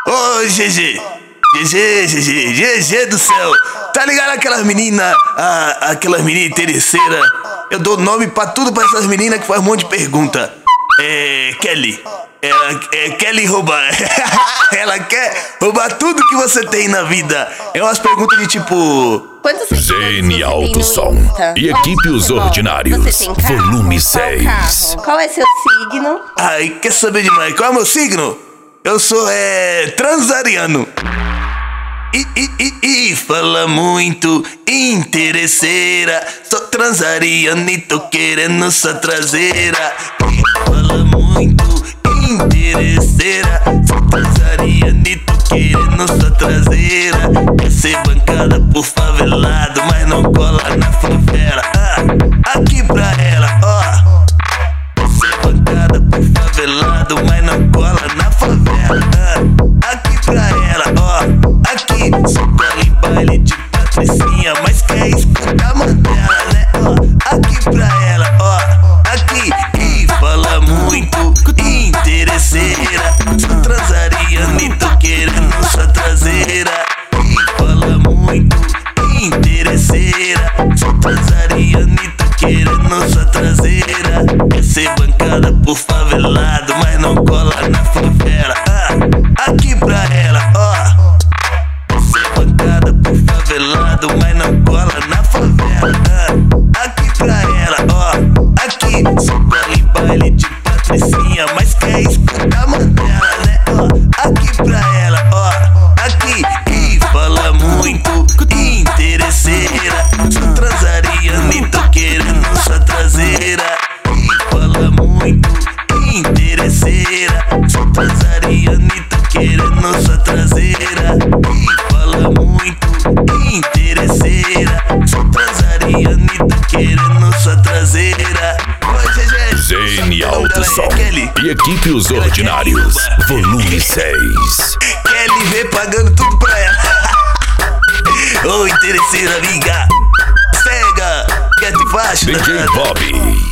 Ô, GG. GG do céu. Tá ligado aquelas meninas, aquelas meninas interesseiras? Eu dou nome pra tudo pra essas meninas que faz um monte de pergunta. Kelly. Kelly roubar. Ela quer roubar tudo que você tem na vida. É umas perguntas de tipo... Zene Alto Som e Equipe Os Ordinários, volume 6. Qual é seu signo? Ai, quer saber demais? Qual é o meu signo? Eu sou, transariano. Fala muito, interesseira. Sou transariano e tô querendo sua traseira. Fala muito, interesseira. Sou transariano e tô querendo sua traseira. Quer ser bancada por favelado, mas não cola na favela. Aqui pra ela, ó. Quer ser bancada por favelado, mas não cola na favela. Aqui pra ela, ó. Aqui, só cola em baile de patricinha, mas quer escutar Mandela, né? Ó, aqui pra ela, ó. Aqui, e fala muito, interesseira. Sou transariano e tô querendo sua traseira. E fala muito, interesseira. Sou transariano e tô querendo sua traseira. Quer ser bancada por favelado, mas não cola na favela. Aqui pra ela, ó. Bancada por favelado, mas não cola na favela. Aqui pra ela, ó. Aqui, só cola em baile de patricinha, mas quer escutar Mandela, né? Ó, aqui pra ela, ó. Aqui, e fala muito, interesseira. Sou transariano e tô querendo sua traseira. E fala muito, interesseira. Sou transariano e tô querendo sua traseira. E fala muito, interesseira. Sou transariano e tô querendo sua traseira. Zene Alto Som e Equipe Os Ordinários, volume 6. Kelly vê pagando tudo pra ela. Ô, interesseira, amiga. Cega, que te faz? DJ Bob.